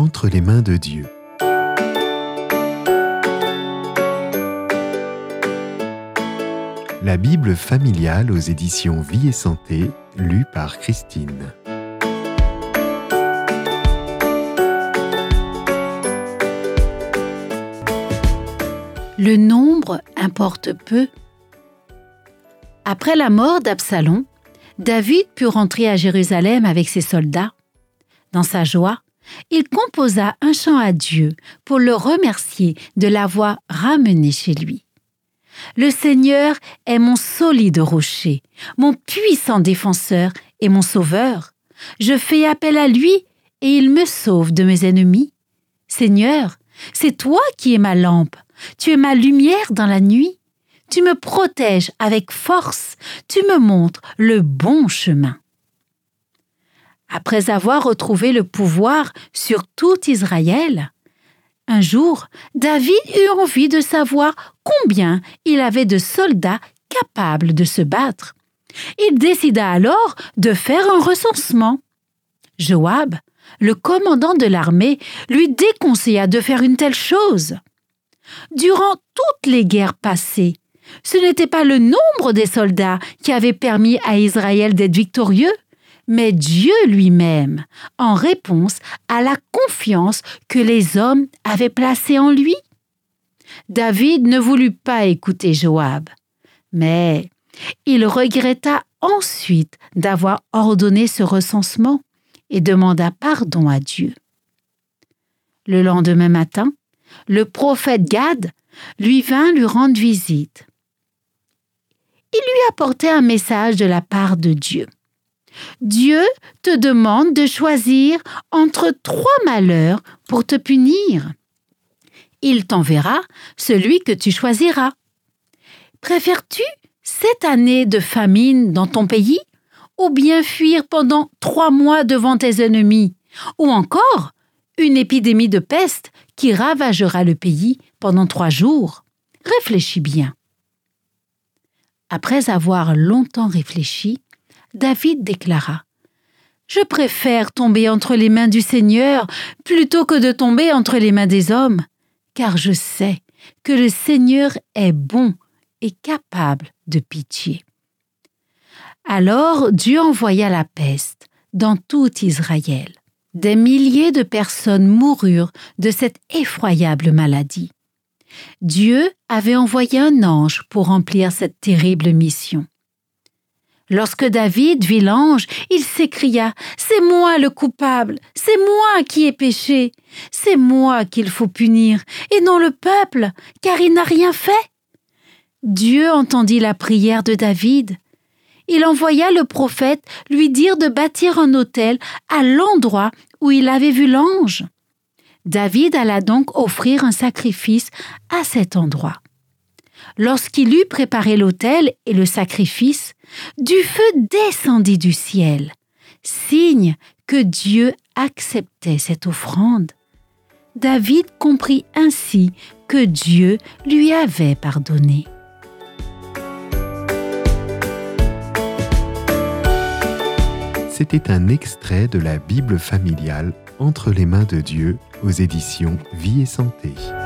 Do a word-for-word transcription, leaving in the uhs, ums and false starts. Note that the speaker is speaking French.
entre les mains de Dieu. La Bible familiale aux éditions Vie et Santé, lue par Christine. Le nombre importe peu. Après la mort d'Absalom, David put rentrer à Jérusalem avec ses soldats. Dans sa joie, il composa un chant à Dieu pour le remercier de l'avoir ramené chez lui. Le Seigneur est mon solide rocher, mon puissant défenseur et mon sauveur. Je fais appel à lui et il me sauve de mes ennemis. Seigneur, c'est toi qui es ma lampe. Tu es ma lumière dans la nuit. Tu me protèges avec force. Tu me montres le bon chemin. Après avoir retrouvé le pouvoir sur tout Israël, un jour, David eut envie de savoir combien il avait de soldats capables de se battre. Il décida alors de faire un recensement. Joab, le commandant de l'armée, lui déconseilla de faire une telle chose. Durant toutes les guerres passées, ce n'était pas le nombre des soldats qui avait permis à Israël d'être victorieux, mais Dieu lui-même, en réponse à la confiance que les hommes avaient placée en lui. David ne voulut pas écouter Joab, mais il regretta ensuite d'avoir ordonné ce recensement et demanda pardon à Dieu. Le lendemain matin, le prophète Gad lui vint lui rendre visite. Il lui apportait un message de la part de Dieu. Dieu te demande de choisir entre trois malheurs pour te punir. Il t'enverra celui que tu choisiras. Préfères-tu cette année de famine dans ton pays ou bien fuir pendant trois mois devant tes ennemis ou encore une épidémie de peste qui ravagera le pays pendant trois jours? Réfléchis bien. Après avoir longtemps réfléchi, David déclara « Je préfère tomber entre les mains du Seigneur plutôt que de tomber entre les mains des hommes, car je sais que le Seigneur est bon et capable de pitié. » Alors Dieu envoya la peste dans tout Israël. Des milliers de personnes moururent de cette effroyable maladie. Dieu avait envoyé un ange pour remplir cette terrible mission. Lorsque David vit l'ange, il s'écria « C'est moi le coupable, c'est moi qui ai péché, c'est moi qu'il faut punir, et non le peuple, car il n'a rien fait. » Dieu entendit la prière de David. Il envoya le prophète lui dire de bâtir un autel à l'endroit où il avait vu l'ange. David alla donc offrir un sacrifice à cet endroit. Lorsqu'il eut préparé l'autel et le sacrifice, du feu descendit du ciel, signe que Dieu acceptait cette offrande. David comprit ainsi que Dieu lui avait pardonné. C'était un extrait de la Bible familiale Entre les mains de Dieu aux éditions Vie et Santé.